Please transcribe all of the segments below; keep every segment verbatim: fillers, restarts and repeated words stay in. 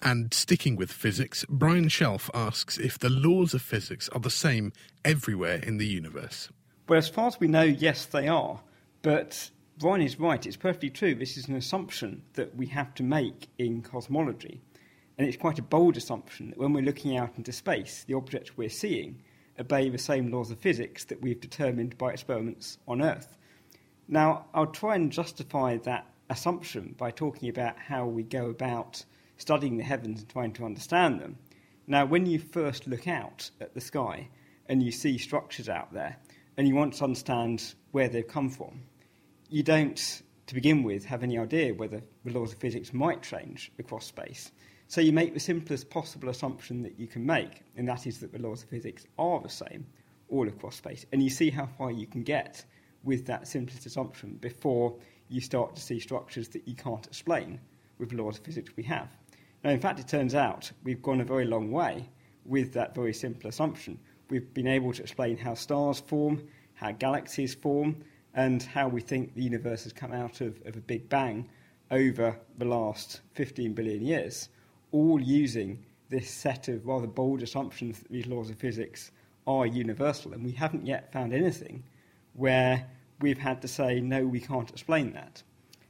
And sticking with physics, Brian Shelf asks if the laws of physics are the same everywhere in the universe. Well, as far as we know, yes, they are. But Brian is right. It's perfectly true. This is an assumption that we have to make in cosmology. And it's quite a bold assumption that when we're looking out into space, the objects we're seeing obey the same laws of physics that we've determined by experiments on Earth. Now, I'll try and justify that assumption by talking about how we go about studying the heavens and trying to understand them. Now, when you first look out at the sky and you see structures out there and you want to understand where they've come from, you don't, to begin with, have any idea whether the laws of physics might change across space. So you make the simplest possible assumption that you can make, and that is that the laws of physics are the same all across space. And you see how far you can get with that simplest assumption before you start to see structures that you can't explain with the laws of physics we have. Now, in fact, it turns out we've gone a very long way with that very simple assumption. We've been able to explain how stars form, how galaxies form, and how we think the universe has come out of, of a Big Bang over the last fifteen billion years, all using this set of rather bold assumptions that these laws of physics are universal. And we haven't yet found anything where we've had to say, no, we can't explain that.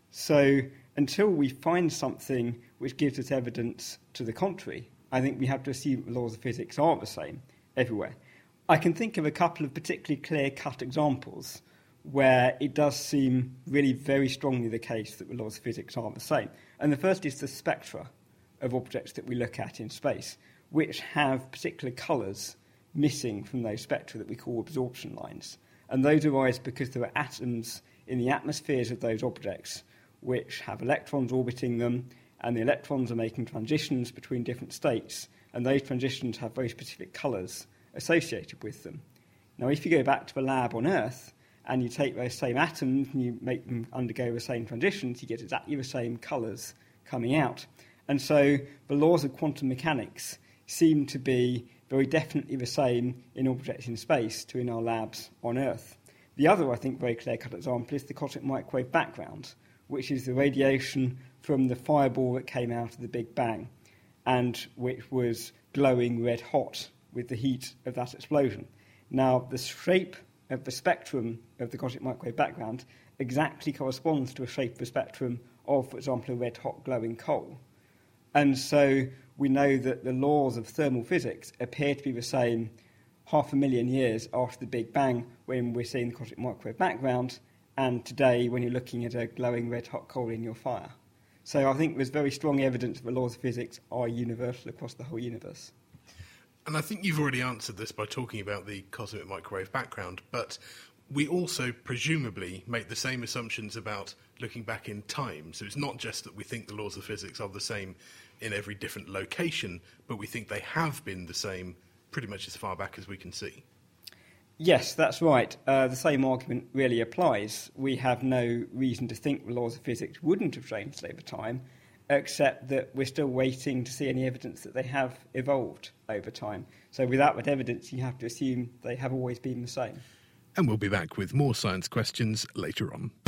So until we find something which gives us evidence to the contrary, I think we have to assume the laws of physics are the same everywhere. I can think of a couple of particularly clear-cut examples where it does seem really very strongly the case that the laws of physics are the same. And the first is the spectra of objects that we look at in space, which have particular colours missing from those spectra that we call absorption lines. And those arise because there are atoms in the atmospheres of those objects which have electrons orbiting them, and the electrons are making transitions between different states, and those transitions have very specific colours associated with them. Now, if you go back to the lab on Earth, and you take those same atoms and you make them undergo the same transitions, you get exactly the same colours coming out. And so the laws of quantum mechanics seem to be very definitely the same in objects in space to in our labs on Earth. The other, I think, very clear-cut example is the cosmic microwave background, which is the radiation from the fireball that came out of the Big Bang and which was glowing red hot with the heat of that explosion. Now, the shape of the spectrum of the cosmic microwave background exactly corresponds to a shape of the spectrum of, for example, a red-hot glowing coal. And so we know that the laws of thermal physics appear to be the same half a million years after the Big Bang when we're seeing the cosmic microwave background, and today when you're looking at a glowing red-hot coal in your fire. So I think there's very strong evidence that the laws of physics are universal across the whole universe. And I think you've already answered this by talking about the cosmic microwave background, but we also presumably make the same assumptions about looking back in time. So it's not just that we think the laws of physics are the same in every different location, but we think they have been the same pretty much as far back as we can see. Yes, that's right. Uh, the same argument really applies. We have no reason to think the laws of physics wouldn't have changed over time, except that we're still waiting to see any evidence that they have evolved over time. So without that evidence, you have to assume they have always been the same. And we'll be back with more science questions later on.